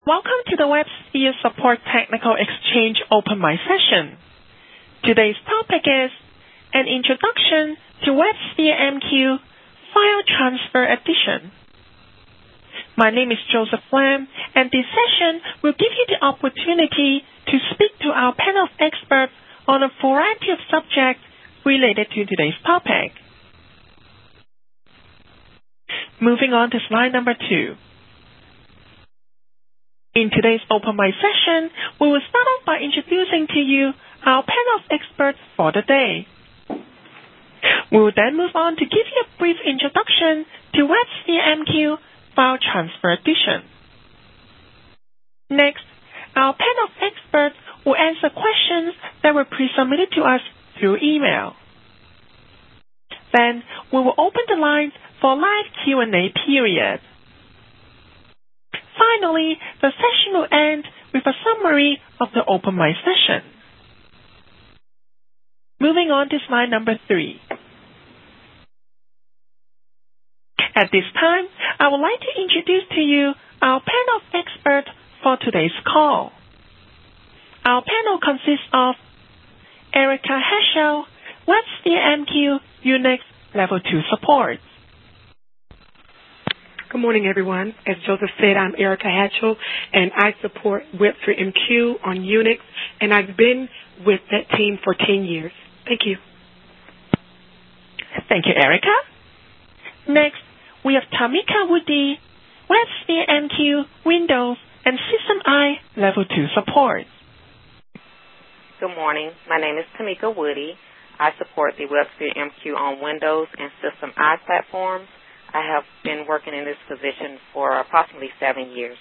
Welcome to the WebSphere Support Technical Exchange Open Mic session. Today's topic is an introduction to WebSphere MQ File Transfer Edition. My name is Joseph Lam, and this session will give you the opportunity to speak to our panel of experts on a variety of subjects related to today's topic. Moving on to slide number 2. In today's Open Mic session, we will start off by introducing to you our panel of experts for the day. We will then move on to give you a brief introduction to WebSphere MQ File Transfer Edition. Next, our panel of experts will answer questions that were pre-submitted to us through email. Then, we will open the lines for a live Q&A period. Finally, the session will end with a summary of the Open Mic session. Moving on to slide number 3. At this time, I would like to introduce to you our panel of experts for today's call. Our panel consists of Erica Heschel, WebSphere MQ Unix Level 2 support. Good morning, everyone. As Joseph said, I'm Erica Hatchell, and I support WebSphere MQ on Unix, and I've been with that team for 10 years. Thank you. Thank you, Erica. Next, we have Tamika Woody, WebSphere MQ Windows and System I Level 2 support. Good morning. My name is Tamika Woody. I support the WebSphere MQ on Windows and System I platforms. I have been working in this position for approximately 7 years.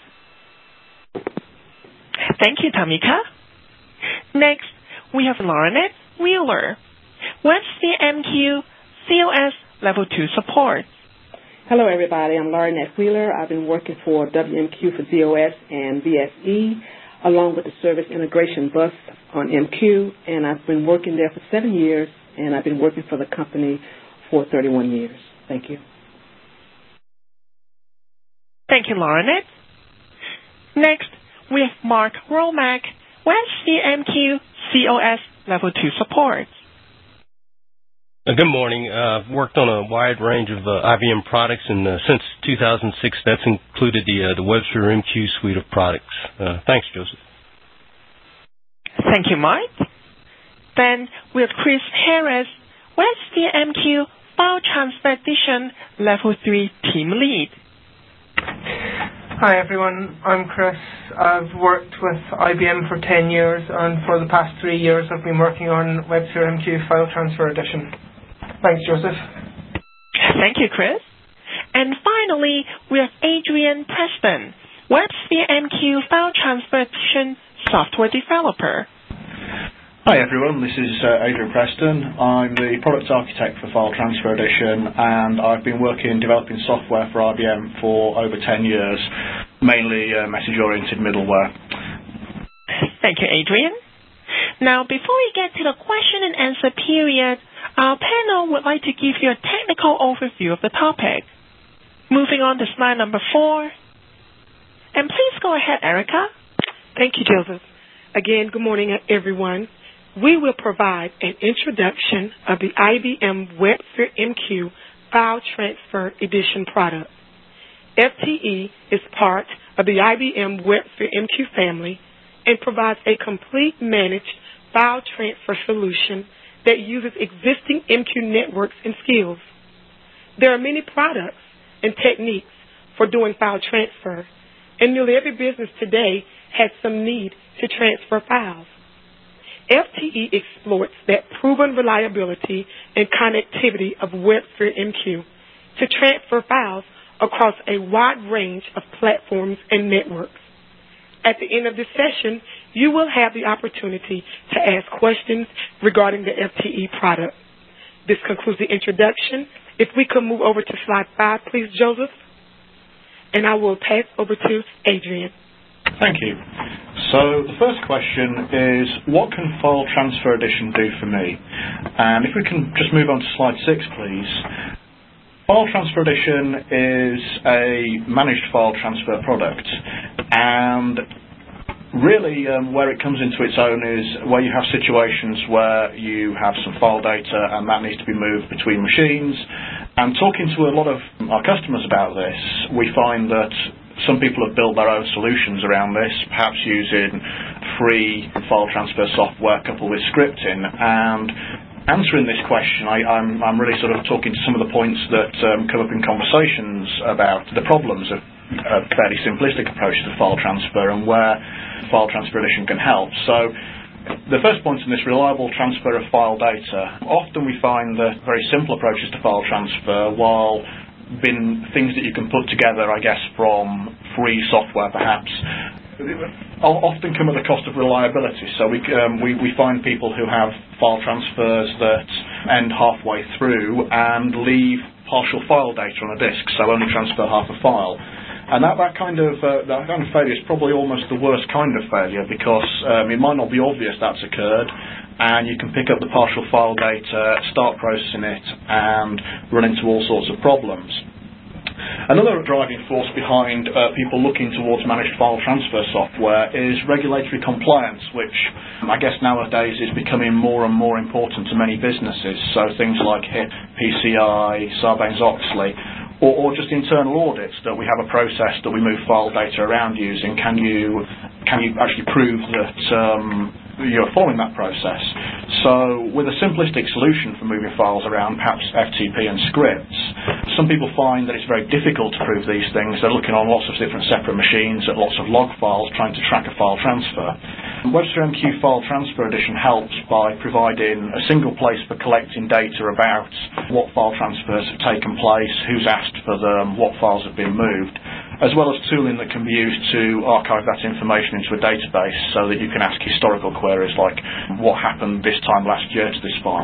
Thank you, Tamika. Next, we have Laurinette Wheeler, WebSphere MQ COS Level 2 support. Hello, everybody. I'm Laurinette Wheeler. I've been working for WMQ for ZOS and VSE, along with the Service Integration Bus on MQ, and I've been working there for 7 years, and I've been working for the company for 31 years. Thank you. Thank you, Laurinette. Next, we have Mark Romack, WebSphere MQ COS Level 2 support. Good morning. I've worked on a wide range of IBM products, and since 2006, that's included the WebSphere MQ suite of products. Thanks, Joseph. Thank you, Mike. Then we have Chris Harris, WebSphere MQ File Transfer Edition Level 3 Team Lead. Hi everyone, I'm Chris. I've worked with IBM for 10 years, and for the past 3 years I've been working on WebSphere MQ File Transfer Edition. Thanks, Joseph. Thank you, Chris. And finally, we have Adrian Preston, WebSphere MQ File Transfer Edition software developer. Hi everyone, this is Adrian Preston. I'm the product architect for File Transfer Edition, and I've been developing software for IBM for over 10 years, mainly message-oriented middleware. Thank you, Adrian. Now, before we get to the question and answer period, our panel would like to give you a technical overview of the topic. Moving on to slide number 4. And please go ahead, Erica. Thank you, Joseph. Again, good morning, everyone. We will provide an introduction of the IBM WebSphere MQ File Transfer Edition product. FTE is part of the IBM WebSphere MQ family and provides a complete managed file transfer solution that uses existing MQ networks and skills. There are many products and techniques for doing file transfer, and nearly every business today has some need to transfer files. FTE exploits that proven reliability and connectivity of WebSphere MQ to transfer files across a wide range of platforms and networks. At the end of this session, you will have the opportunity to ask questions regarding the FTE product. This concludes the introduction. If we could move over to slide 5, please, Joseph. And I will pass over to Adrian. Thank you. So the first question is, what can File Transfer Edition do for me? And if we can just move on to slide 6, please. File Transfer Edition is a managed file transfer product. And really, where it comes into its own is where you have situations where you have some file data and that needs to be moved between machines. And talking to a lot of our customers about this, we find that some people have built their own solutions around this, perhaps using free file transfer software coupled with scripting. And answering this question, I'm really sort of talking to some of the points that come up in conversations about the problems of a fairly simplistic approach to file transfer and where file transfer edition can help. So the first point in this, reliable transfer of file data. Often we find that very simple approaches to file transfer, while being things that you can put together, I guess, from free software perhaps, often come at the cost of reliability. So we find people who have file transfers that end halfway through and leave partial file data on a disk, so only transfer half a file. And that kind of failure is probably almost the worst kind of failure, because it might not be obvious that's occurred, and you can pick up the partial file data, start processing it, and run into all sorts of problems. Another driving force behind people looking towards managed file transfer software is regulatory compliance, which I guess nowadays is becoming more and more important to many businesses. So things like HIP, PCI, Sarbanes-Oxley, or just internal audits, that we have a process that we move file data around using. Can you actually prove that you're following that process? So with a simplistic solution for moving files around, perhaps FTP and scripts, some people find that it's very difficult to prove these things. They're looking on lots of different separate machines at lots of log files trying to track a file transfer. Webster MQ File Transfer Edition helps by providing a single place for collecting data about what file transfers have taken place, who's asked for them, what files have been moved, as well as tooling that can be used to archive that information into a database so that you can ask historical queries like what happened this time last year to this file.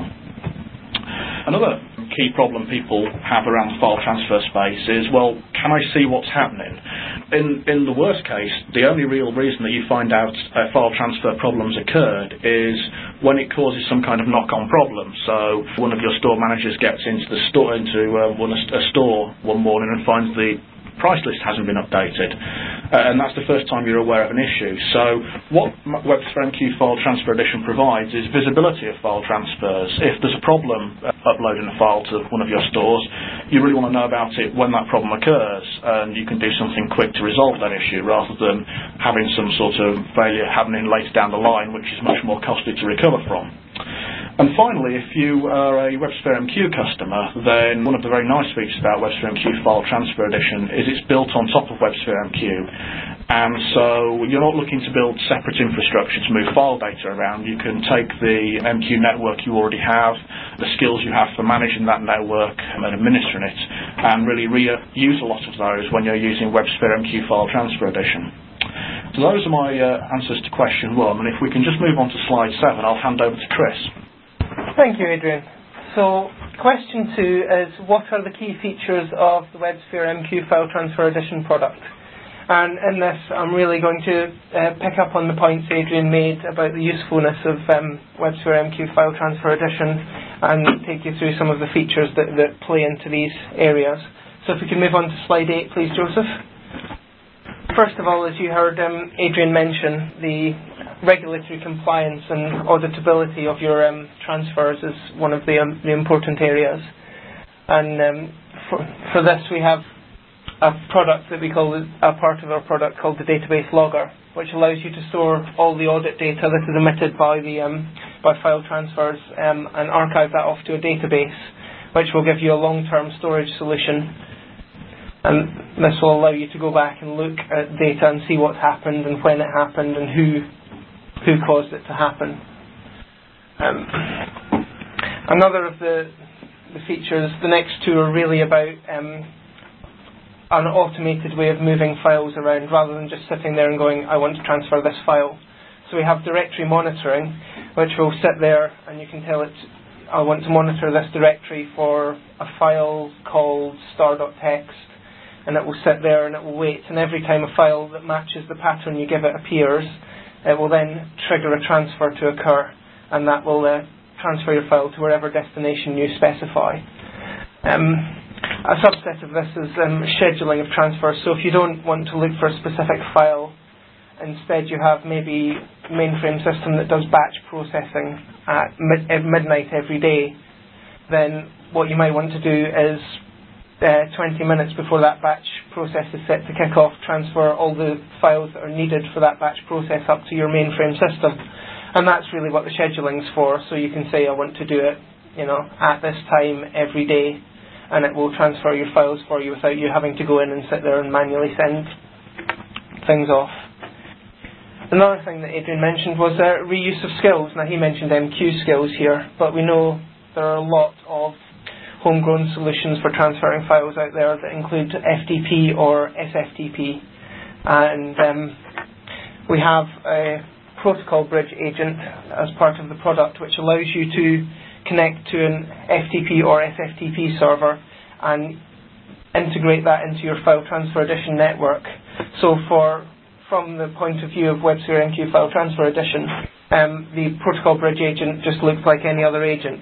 Another key problem people have around the file transfer space is, well, can I see what's happening? In the worst case, the only real reason that you find out file transfer problems occurred is when it causes some kind of knock-on problem. So one of your store managers gets into the store, a store one morning and finds the price list hasn't been updated, and that's the first time you're aware of an issue. So what Webster MQ File Transfer Edition provides is visibility of file transfers. If there's a problem uploading a file to one of your stores, you really want to know about it when that problem occurs, and you can do something quick to resolve that issue rather than having some sort of failure happening later down the line, which is much more costly to recover from. And finally, if you are a WebSphere MQ customer, then one of the very nice features about WebSphere MQ File Transfer Edition is it's built on top of WebSphere MQ. And so you're not looking to build separate infrastructure to move file data around. You can take the MQ network you already have, the skills you have for managing that network and administering it, and really reuse a lot of those when you're using WebSphere MQ File Transfer Edition. So those are my answers to question 1, and if we can just move on to slide 7, I'll hand over to Chris. Thank you, Adrian. So, question 2 is, what are the key features of the WebSphere MQ File Transfer Edition product? And in this, I'm really going to pick up on the points Adrian made about the usefulness of WebSphere MQ File Transfer Edition and take you through some of the features that play into these areas. So if we can move on to slide 8, please, Joseph. First of all, as you heard Adrian mention, the regulatory compliance and auditability of your transfers is one of the important areas. And for this, we have a product that we call a part of our product called the Database Logger, which allows you to store all the audit data that is emitted by file transfers and archive that off to a database, which will give you a long-term storage solution. And this will allow you to go back and look at data and see what's happened and when it happened and who caused it to happen. Another of the features, the next 2 are really about an automated way of moving files around rather than just sitting there and going, I want to transfer this file. So we have directory monitoring, which will sit there and you can tell it, I want to monitor this directory for a file called star.txt, and it will sit there and it will wait, and every time a file that matches the pattern you give it appears, it will then trigger a transfer to occur, and that will transfer your file to wherever destination you specify. A subset of this is scheduling of transfers. So if you don't want to look for a specific file instead you have maybe a mainframe system that does batch processing at midnight every day, then what you might want to do is 20 minutes before that batch process is set to kick off, transfer all the files that are needed for that batch process up to your mainframe system. And that's really what the scheduling's for. So you can say, I want to do it, at this time every day, and it will transfer your files for you without you having to go in and sit there and manually send things off. Another thing that Adrian mentioned was reuse of skills. Now, he mentioned MQ skills here, but we know there are a lot of homegrown solutions for transferring files out there that include FTP or SFTP. And we have a protocol bridge agent as part of the product, which allows you to connect to an FTP or SFTP server and integrate that into your File Transfer Edition network. So from the point of view of WebSphere MQ File Transfer Edition, the protocol bridge agent just looks like any other agent.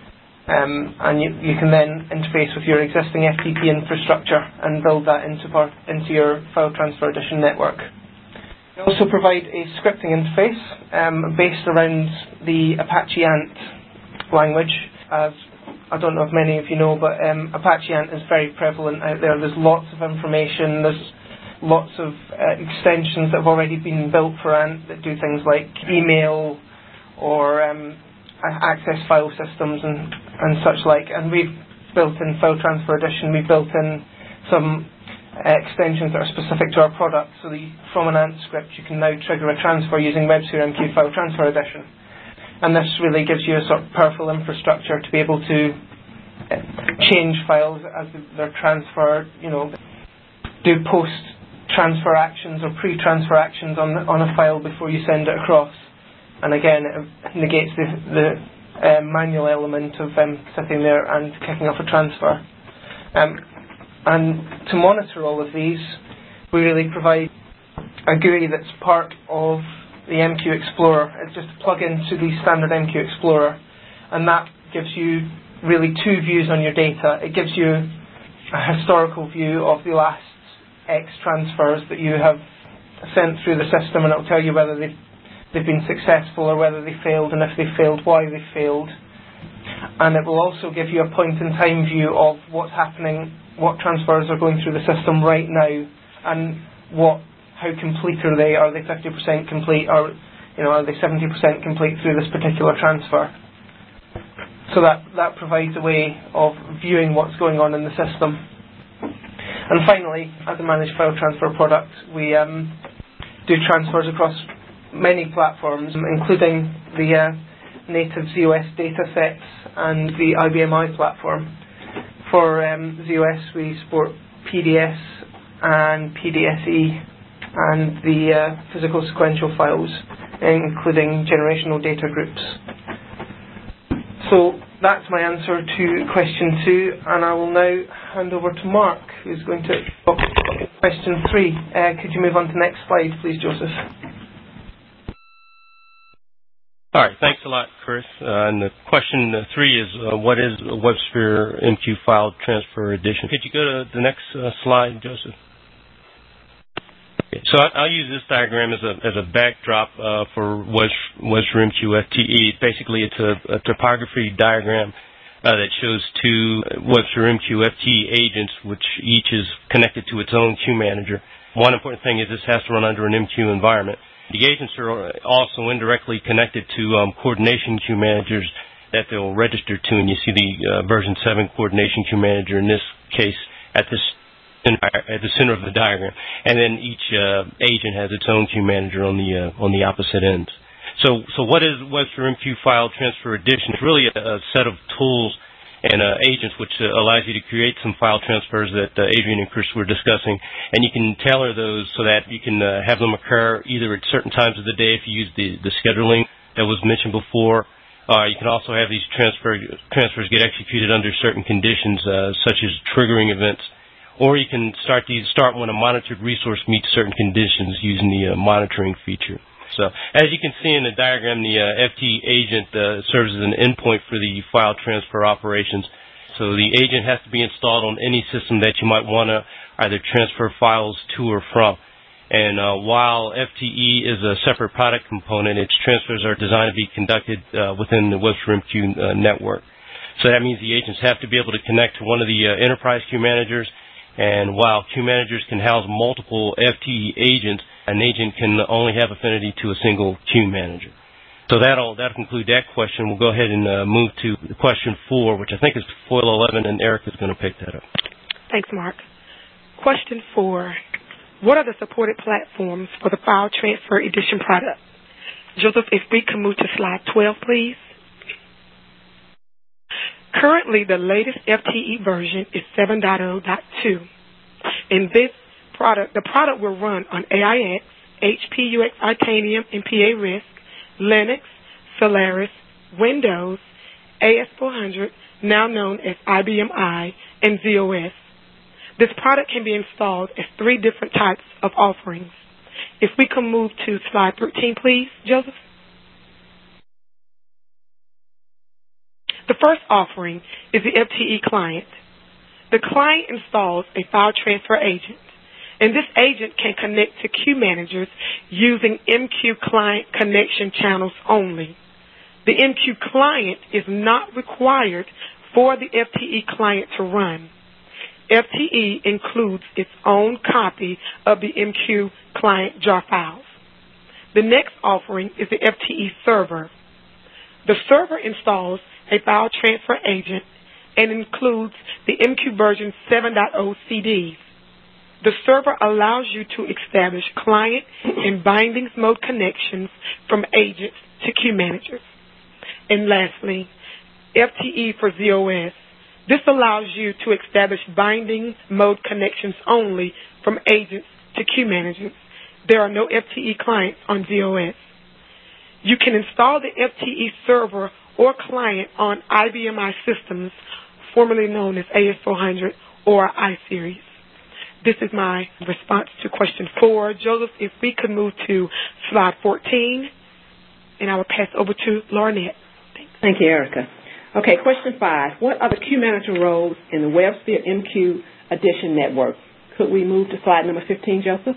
And you can then interface with your existing FTP infrastructure and build that into your File Transfer Edition network. We also provide a scripting interface based around the Apache Ant language. As I don't know if many of you know, but Apache Ant is very prevalent out there. There's lots of information, there's lots of extensions that have already been built for Ant that do things like email or access file systems and such like. And we've built in File Transfer Edition, we've built in some extensions that are specific to our product. So from an Ant script you can now trigger a transfer using WebSphere MQ File Transfer Edition. And this really gives you a sort of powerful infrastructure to be able to change files as they're transferred, do post-transfer actions or pre-transfer actions on a file before you send it across. And again, it negates the manual element of sitting there and kicking off a transfer. And to monitor all of these, we really provide a GUI that's part of the MQ Explorer. It's just a plug into the standard MQ Explorer, and that gives you really two views on your data. It gives you a historical view of the last X transfers that you have sent through the system, and it'll tell you whether they've been successful or whether they failed, and if they failed, why they failed. And it will also give you a point-in-time view of what's happening, what transfers are going through the system right now, and how complete are they? Are they 50% complete, or are they 70% complete through this particular transfer? So that provides a way of viewing what's going on in the system. And finally, as a managed file transfer product, we do transfers across many platforms, including the native ZOS datasets and the IBM I platform. For ZOS, we support PDS and PDSE and the physical sequential files, including generational data groups. So that's my answer to question 2, and I will now hand over to Mark, who's going to talk about question 3. Could you move on to the next slide, please, Joseph? All right, thanks a lot, Chris. And the question 3 is, what is WebSphere MQ File Transfer Edition? Could you go to the next slide, Joseph? Okay, so I'll use this diagram as a backdrop for WebSphere MQ FTE. Basically, it's a topography diagram that shows 2 WebSphere MQ FTE agents, which each is connected to its own queue manager. One important thing is this has to run under an MQ environment. The agents are also indirectly connected to coordination queue managers that they'll register to, and you see the version 7 coordination queue manager in this case at the center of the diagram, and then each agent has its own queue manager on the opposite ends. So what is WebSphere MQ File Transfer Edition? It's really a set of tools and agents which allows you to create some file transfers that Adrian and Chris were discussing, and you can tailor those so that you can have them occur either at certain times of the day if you use the scheduling that was mentioned before. You can also have these transfers get executed under certain conditions, such as triggering events, or you can start when a monitored resource meets certain conditions using the monitoring feature. So, as you can see in the diagram, the FTE agent serves as an endpoint for the file transfer operations. So the agent has to be installed on any system that you might want to either transfer files to or from. And while FTE is a separate product component, its transfers are designed to be conducted within the WebSphere network. So that means the agents have to be able to connect to one of the enterprise queue managers. And while queue managers can house multiple FTE agents, an agent can only have affinity to a single queue manager. So that'll conclude that question. We'll go ahead and move to question 4, which I think is FOIL 11, and Erica's going to pick that up. Thanks, Mark. Question 4. What are the supported platforms for the File Transfer Edition product? Joseph, if we can move to slide 12, please. Currently, the latest FTE version is 7.0.2. In this product, the product will run on AIX, HP UX Titanium and PA RISC, Linux, Solaris, Windows, AS400, now known as IBM I, and ZOS. This product can be installed as 3 different types of offerings. If we can move to slide 13, please, Joseph. The first offering is the FTE client. The client installs a file transfer agent, and this agent can connect to queue managers using MQ client connection channels only. The MQ client is not required for the FTE client to run. FTE includes its own copy of the MQ client jar files. The next offering is the FTE server. The server installs a file transfer agent and includes the MQ version 7.0 CDs. The server allows you to establish client and bindings mode connections from agents to queue managers. And lastly, FTE for ZOS. This allows you to establish binding mode connections only from agents to queue managers. There are no FTE clients on ZOS. You can install the FTE server or client on IBM I systems, formerly known as AS400 or iSeries. This is my response to question 4. Joseph, if we could move to slide 14, and I will pass over to Laurinette. Thank you, Erica. Okay, question 5. What are the queue manager roles in the WebSphere MQ Edition network? Could we move to slide number 15, Joseph?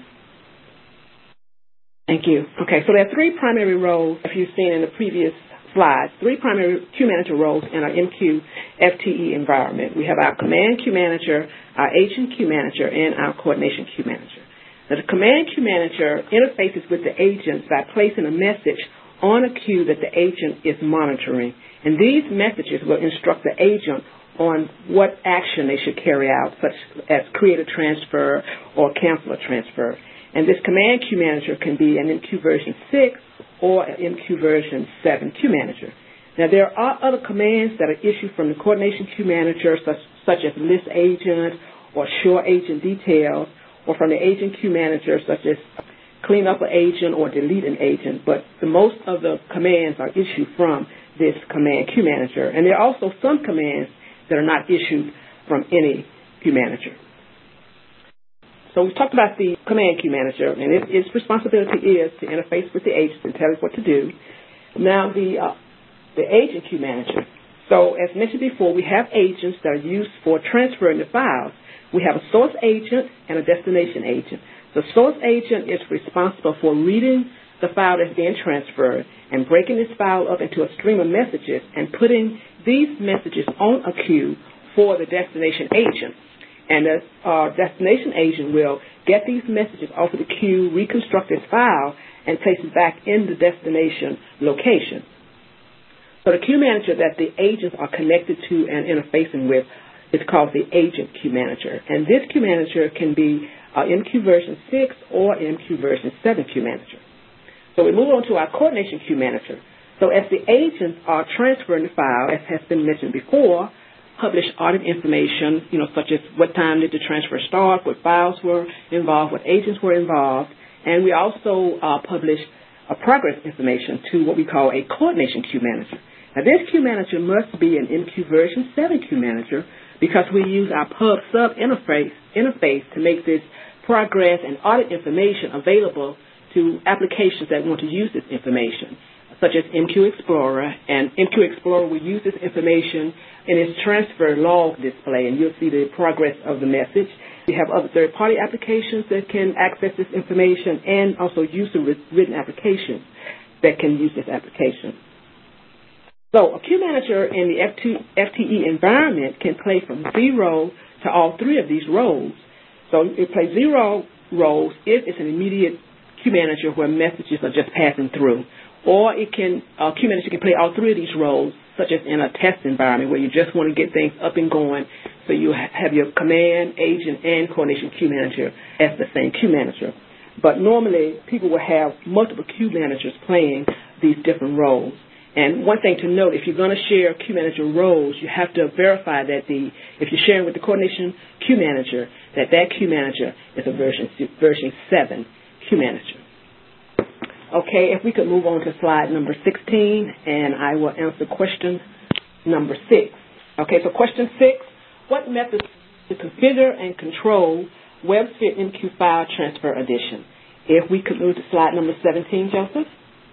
Thank you. Okay, so there are 3 primary roles, if you've seen in the previous slides, 3 primary queue manager roles in our MQ FTE environment. We have our command queue manager, our agent queue manager, and our coordination queue manager. Now, the command queue manager interfaces with the agents by placing a message on a queue that the agent is monitoring. And these messages will instruct the agent on what action they should carry out, such as create a transfer or cancel a transfer. And this command queue manager can be an MQ version 6 or an MQ version 7 queue manager. Now, there are other commands that are issued from the coordination queue manager, such as list agent or show agent details, or from the agent queue manager, such as clean up an agent or delete an agent. But the most of the commands are issued from this command queue manager. And there are also some commands that are not issued from any queue manager. So we've talked about the command queue manager, and its responsibility is to interface with the agents and tell it what to do. Now, the agent queue manager. So as mentioned before, we have agents that are used for transferring the files. We have a source agent and a destination agent. The source agent is responsible for reading the file that's being transferred and breaking this file up into a stream of messages and putting these messages on a queue for the destination agent. And the destination agent will get these messages off of the queue, reconstruct this file, and place it back in the destination location. So the queue manager that the agents are connected to and interfacing with is called the agent queue manager. And this queue manager can be MQ version 6 or MQ version 7 queue manager. So we move on to our coordination queue manager. So as the agents are transferring the file, as has been mentioned before, publish audit information, such as what time did the transfer start, what files were involved, what agents were involved, and we also publish progress information to what we call a coordination queue manager. Now, this queue manager must be an MQ version 7 queue manager because we use our pub/sub interface to make this progress and audit information available to applications that want to use this information. such as MQ Explorer, and MQ Explorer will use this information in its transfer log display, and you'll see the progress of the message. We have other third-party applications that can access this information, and also user-written applications that can use this application. So a queue manager in the FTE environment can play from 0 to all 3 of these roles. So it plays 0 roles if it's an immediate queue manager where messages are just passing through. Or a queue manager can play all 3 of these roles, such as in a test environment where you just want to get things up and going. So you have your command, agent, and coordination queue manager as the same queue manager. But normally, people will have multiple queue managers playing these different roles. And one thing to note, if you're going to share queue manager roles, you have to verify that if you're sharing with the coordination queue manager, that queue manager is a version 7 queue manager. Okay, if we could move on to slide number 16, and I will answer question number 6. Okay, so question 6, what methods to configure and control WebSphere MQ File Transfer Edition? If we could move to slide number 17, Joseph.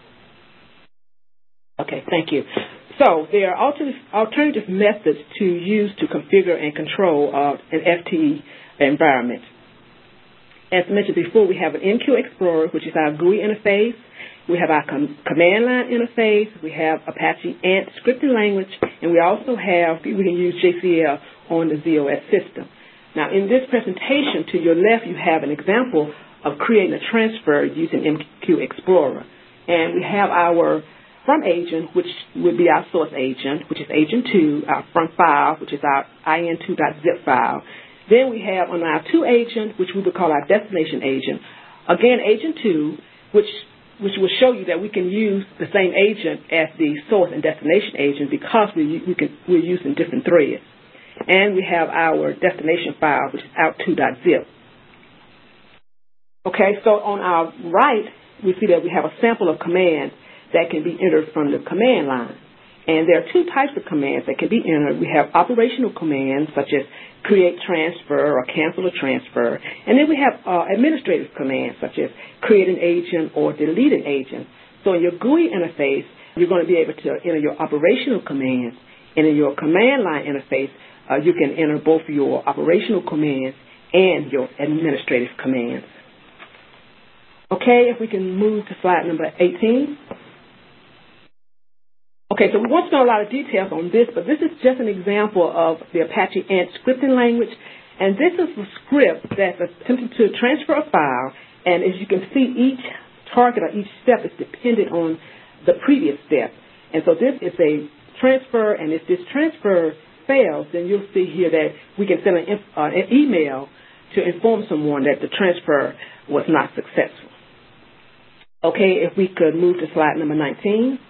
Okay, thank you. So there are alternative methods to use to configure and control an FTE environment. As mentioned before, we have an MQ Explorer, which is our GUI interface. We have our command line interface. We have Apache Ant scripting language, and we can use JCL on the ZOS system. Now, in this presentation, to your left, you have an example of creating a transfer using MQ Explorer. And we have our from agent, which would be our source agent, which is agent 2, our from file, which is our in2.zip file. Then we have on our to agent, which we would call our destination agent. Again, agent 2, which will show you that we can use the same agent as the source and destination agent because we're using different threads. And we have our destination file, which is out2.zip. Okay, so on our right, we see that we have a sample of commands that can be entered from the command line. And there are 2 types of commands that can be entered. We have operational commands, such as create transfer or cancel a transfer. And then we have administrative commands, such as create an agent or delete an agent. So in your GUI interface, you're going to be able to enter your operational commands. And in your command line interface, you can enter both your operational commands and your administrative commands. Okay, if we can move to slide number 18. Okay, so we won't spend a lot of details on this, but this is just an example of the Apache Ant scripting language. And this is a script that's attempting to transfer a file. And as you can see, each target or each step is dependent on the previous step. And so this is a transfer, and if this transfer fails, then you'll see here that we can send an email to inform someone that the transfer was not successful. Okay, if we could move to slide number 19.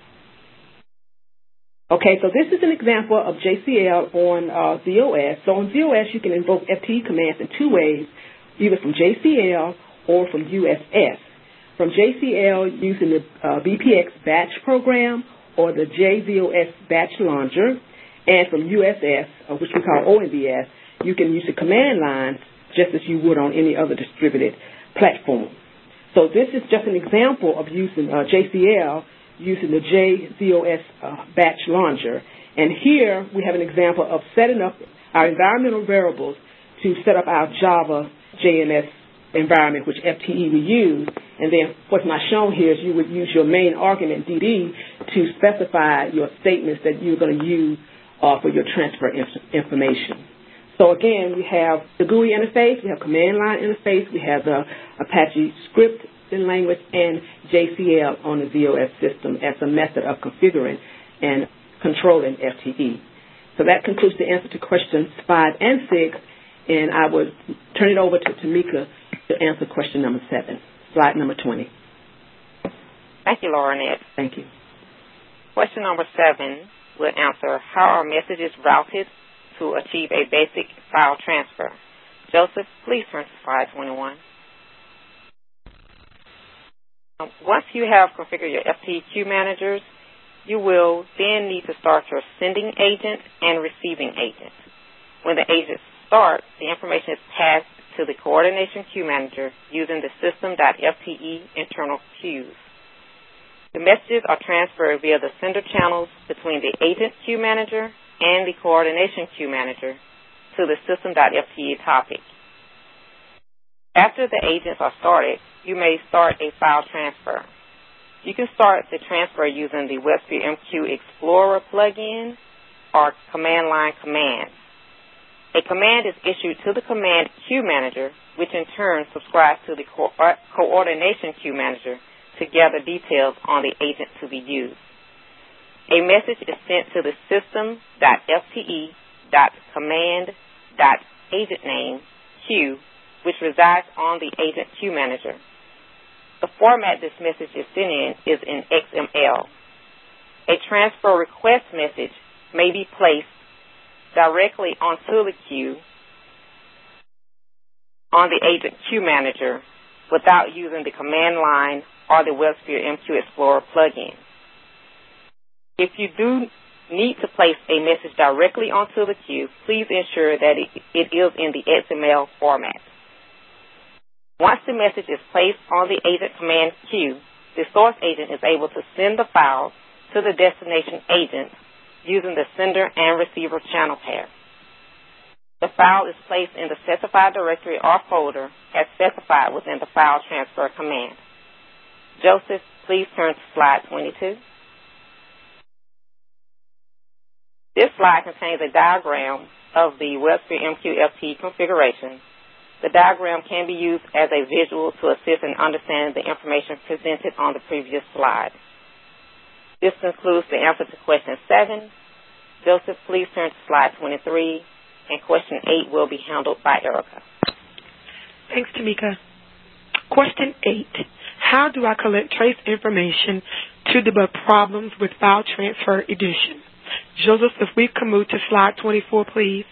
Okay, so this is an example of JCL on ZOS. So on ZOS, you can invoke FTE commands in 2 ways, either from JCL or from USS. From JCL, using the BPX batch program or the JZOS batch launcher, and from USS, which we call ONBS, you can use the command lines just as you would on any other distributed platform. So this is just an example of using JCL using the JZOS batch launcher. And here we have an example of setting up our environmental variables to set up our Java JMS environment, which FTE we use. And then what's not shown here is you would use your main argument, DD, to specify your statements that you're going to use for your transfer information. So again, we have the GUI interface, we have command line interface, we have the Apache script in language, and JCL on the ZOS system as a method of configuring and controlling FTE. So that concludes the answer to questions 5 and 6, and I will turn it over to Tamika to answer question number 7, slide number 20. Thank you, Laurinette. Thank you. Question number 7 will answer, how are messages routed to achieve a basic file transfer? Joseph, please turn to slide 21. Once you have configured your FTE queue managers, you will then need to start your sending agent and receiving agent. When the agents start, the information is passed to the coordination queue manager using the system.fte internal queues. The messages are transferred via the sender channels between the agent queue manager and the coordination queue manager to the system.fte topic. After the agents are started, you may start a file transfer. You can start the transfer using the WebSphere MQ Explorer plugin or command line commands. A command is issued to the command queue manager, which in turn subscribes to the coordination queue manager to gather details on the agent to be used. A message is sent to the system.fte.command.agentname queue, which resides on the agent queue manager. The format this message is sent in is in XML. A transfer request message may be placed directly onto the queue on the agent queue manager without using the command line or the WebSphere MQ Explorer plugin. If you do need to place a message directly onto the queue, please ensure that it is in the XML format. Once the message is placed on the agent command queue, the source agent is able to send the file to the destination agent using the sender and receiver channel pair. The file is placed in the specified directory or folder as specified within the file transfer command. Joseph, please turn to slide 22. This slide contains a diagram of the WebSphere MQ FTE configuration. The diagram can be used as a visual to assist in understanding the information presented on the previous slide. This concludes the answer to question 7. Joseph, please turn to slide 23, and question 8 will be handled by Erica. Thanks, Tamika. Question 8. How do I collect trace information to debug problems with file transfer edition? Joseph, if we can move to slide 24, please.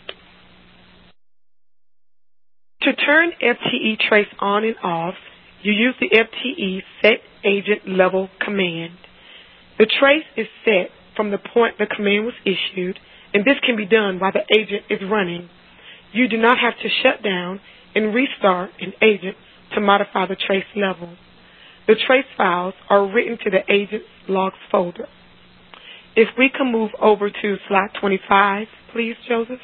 To turn FTE trace on and off, you use the FTE set agent level command. The trace is set from the point the command was issued, and this can be done while the agent is running. You do not have to shut down and restart an agent to modify the trace level. The trace files are written to the agent's logs folder. If we can move over to slide 25, please, Joseph.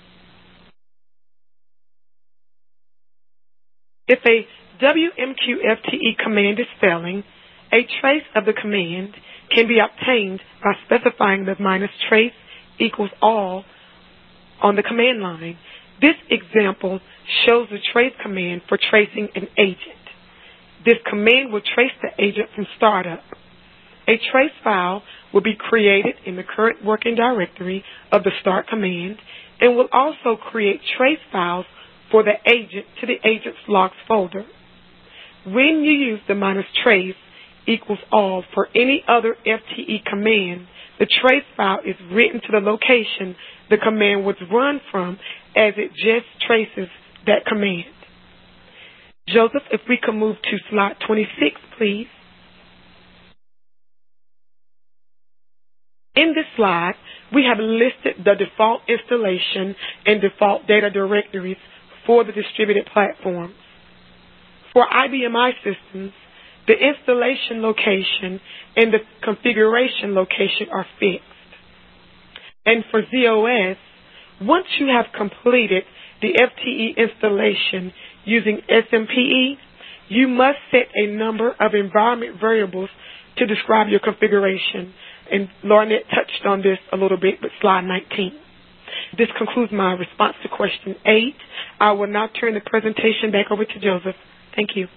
If a WMQ FTE command is failing, a trace of the command can be obtained by specifying the -trace equals all on the command line. This example shows the trace command for tracing an agent. This command will trace the agent from startup. A trace file will be created in the current working directory of the start command and will also create trace files for the agent to the agent's logs folder. When you use the -trace equals all for any other FTE command, the trace file is written to the location the command was run from as it just traces that command. Joseph, if we can move to slide 26, please. In this slide, we have listed the default installation and default data directories for the distributed platforms. For IBMI systems, the installation location and the configuration location are fixed. And for ZOS, once you have completed the FTE installation using SMPE, you must set a number of environment variables to describe your configuration. And Lornette touched on this a little bit with slide 19. This concludes my response to question 8. I will now turn the presentation back over to Joseph. Thank you.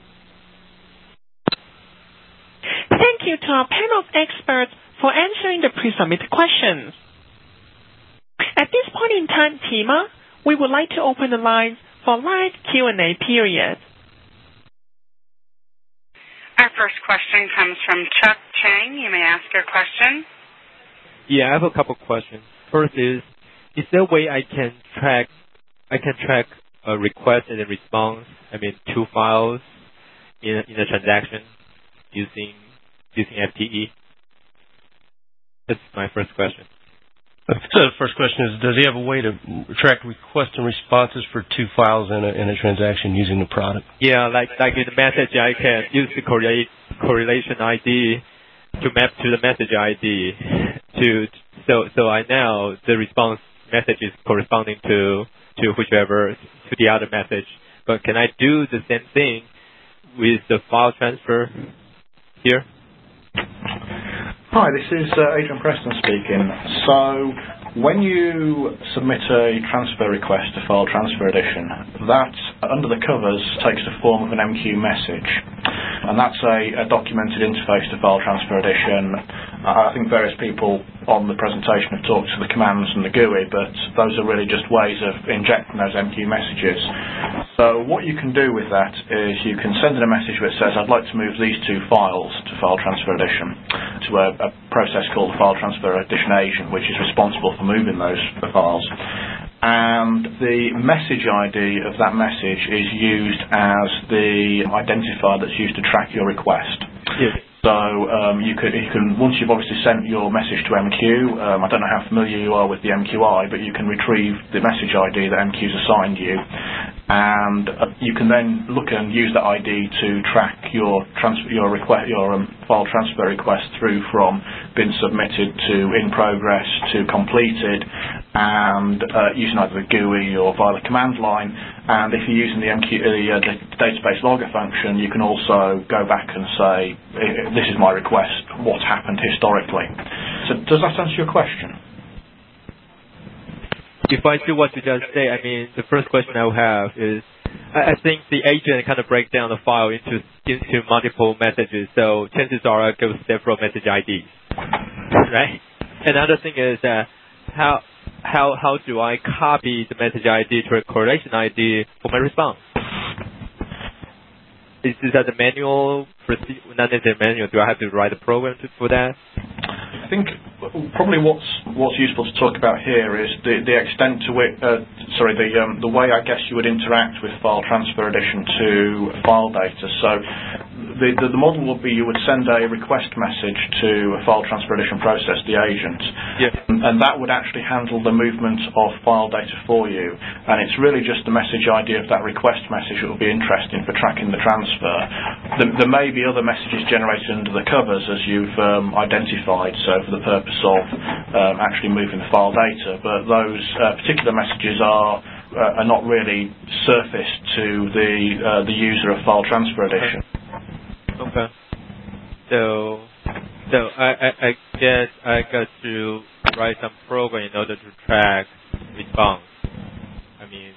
Thank you to our panel of experts for answering the pre-submitted questions. At this point in time, Tima, we would like to open the lines for live Q&A period. Our first question comes from Chuck Chang. You may ask your question. Yeah, I have a couple questions. First is there a way I can track a request and a response? I mean, two files in a transaction using FTE. That's my first question. So the first question is, does he have a way to track requests and responses for two files in a transaction using the product? Yeah, like in the message, I can use the correlation ID to map to the message ID so I know the response message is corresponding to whichever to the other message. But can I do the same thing with the file transfer here? Hi, this is Adrian Preston speaking. So when you submit a transfer request to File Transfer Edition, that, under the covers, takes the form of an MQ message. And that's a documented interface to File Transfer Edition. I think various people on the presentation have talked to the commands and the GUI, but those are really just ways of injecting those MQ messages. So what you can do with that is you can send in a message that says, I'd like to move these two files to File Transfer Edition, to a process called the File Transfer Edition agent, which is responsible for moving those files. And the message ID of that message is used as the identifier that's used to track your request. Yes. So you can once you've obviously sent your message to MQ, I don't know how familiar you are with the MQI, but you can retrieve the message ID that MQ's assigned you, and you can then look and use that ID to track your file transfer request through from been submitted to in progress to completed, and using either the GUI or via the command line. And if you're using the database logger function, you can also go back and say, this is my request, what's happened historically. So does that answer your question? If I do what you just say, I mean, the first question I will have is, I think the agent kind of breaks down the file into multiple messages, so chances are I'll give several message IDs, right? Another thing is how do I copy the message ID to a correlation ID for my response? Is that the manual? Not necessarily manual. Do I have to write a program for that? I think probably what's useful to talk about here is the extent to which, the way I guess you would interact with File Transfer Edition to file data. So the model would be you would send a request message to a File Transfer Edition process, the agent, and that would actually handle the movement of file data for you. And it's really just the message ID of that request message that will be interesting for tracking the transfer. There may be other messages generated under the covers as you've identified, so for the purpose of actually moving the file data, but those particular messages are not really surfaced to the user of File Transfer Edition. Okay. So I guess I got to write some program in order to track response. I mean,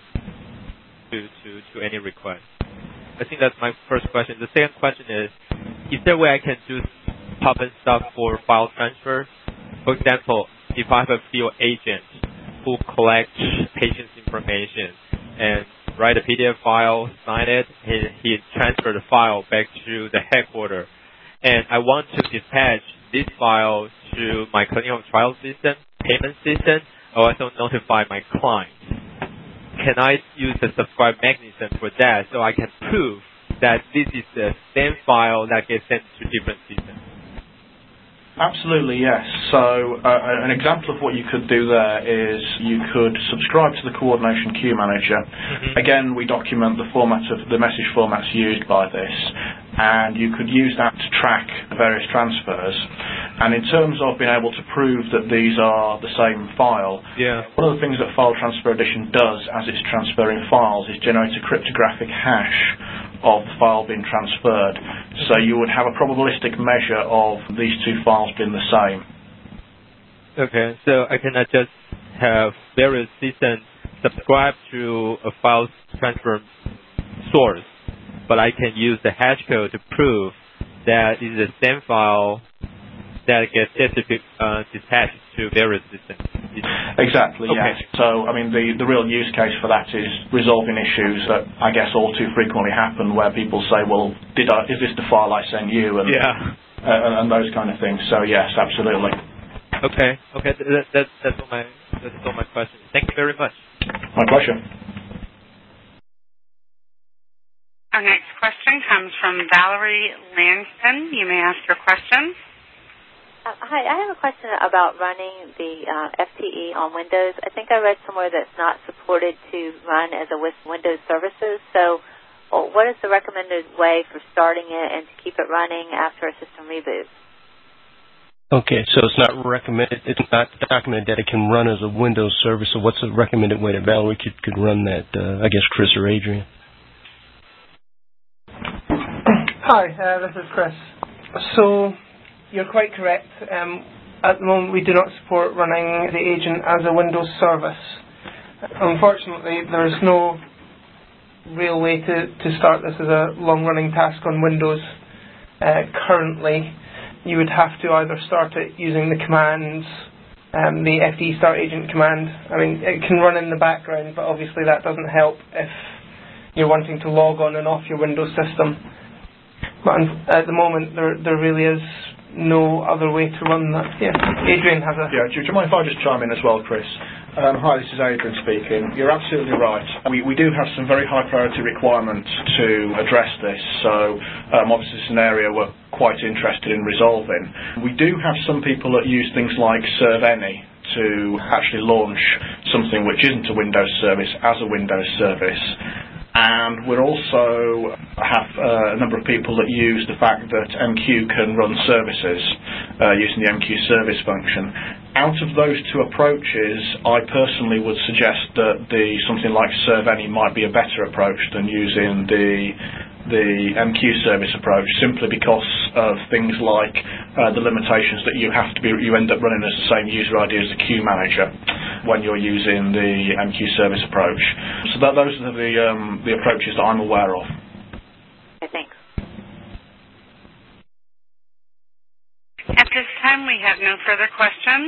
to any request. I think that's my first question. The second question is there a way I can do pop-in stuff for file transfer? For example, if I have a field agent who collects patient's information and write a PDF file, sign it, he transfer the file back to the headquarters, and I want to dispatch this file to my clinical trial system, payment system, or also notify my client. Can I use the subscribe mechanism for that so I can prove that this is the same file that gets sent to different systems? Absolutely, yes. So an example of what you could do there is you could subscribe to the Coordination Queue Manager. Mm-hmm. Again, we document the format of the message formats used by this, and you could use that to track various transfers. And in terms of being able to prove that these are the same file, one of the things that File Transfer Edition does as it's transferring files is generate a cryptographic hash of the file being transferred. So you would have a probabilistic measure of these two files being the same. Okay, so I cannot just have various systems subscribe to a file transfer source, but I can use the hash code to prove that it is the same file that gets dispatched to various systems. Exactly, okay. Yes. So, I mean, the real use case for that is resolving issues that I guess all too frequently happen where people say, well, is this the file I sent you? And, and those kind of things. So, yes, absolutely. Okay. That's all my questions. Thank you very much. My pleasure. Our next question comes from Valerie Lanston. You may ask your question. Hi, I have a question about running the FTE on Windows. I think I read somewhere that it's not supported to run as a Windows services. So what is the recommended way for starting it and to keep it running after a system reboot? Okay, so it's not recommended. It's not documented that it can run as a Windows service. So what's the recommended way that Valerie could run that? I guess Chris or Adrian. Hi, this is Chris. So you're quite correct. At the moment, we do not support running the agent as a Windows service. Unfortunately, there is no real way to start this as a long-running task on Windows currently. You would have to either start it using the commands, the FTE start agent command. I mean, it can run in the background, but obviously that doesn't help if you're wanting to log on and off your Windows system. But at the moment, there really is no other way to run that. Yeah, Adrian has a... Yeah, do you mind if I just chime in as well, Chris? Hi, this is Adrian speaking. You're absolutely right. We do have some very high priority requirements to address this, so obviously it's an area we're quite interested in resolving. We do have some people that use things like ServAny to actually launch something which isn't a Windows service as a Windows service. And we also have a number of people that use the fact that MQ can run services using the MQ service function. Out of those two approaches, I personally would suggest that something like ServAny might be a better approach than using the MQ service approach, simply because of things like the limitations that you end up running as the same user ID as the queue manager when you're using the MQ service approach. So those are the approaches that I'm aware of. Okay, thanks. At this time, we have no further questions.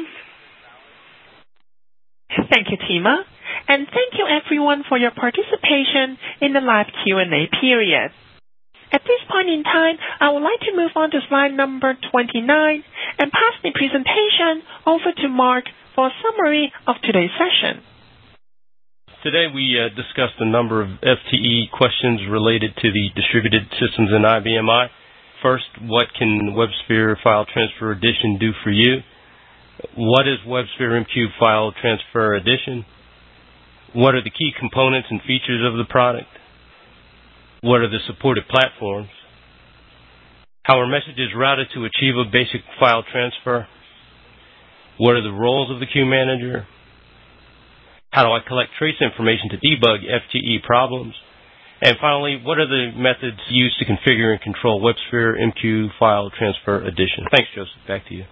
Thank you, Tima. And thank you, everyone, for your participation in the live Q&A period. At this point in time, I would like to move on to slide number 29 and pass the presentation over to Mark for a summary of today's session. Today we discussed a number of FTE questions related to the distributed systems in IBM i. First, what can WebSphere File Transfer Edition do for you? What is WebSphere MQ File Transfer Edition? What are the key components and features of the product? What are the supported platforms? How are messages routed to achieve a basic file transfer? What are the roles of the queue manager? How do I collect trace information to debug FTE problems? And finally, what are the methods used to configure and control WebSphere MQ File Transfer Edition? Thanks, Joseph. Back to you.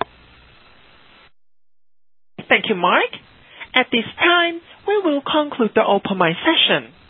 Thank you, Mark. At this time, we will conclude the Open Mic session.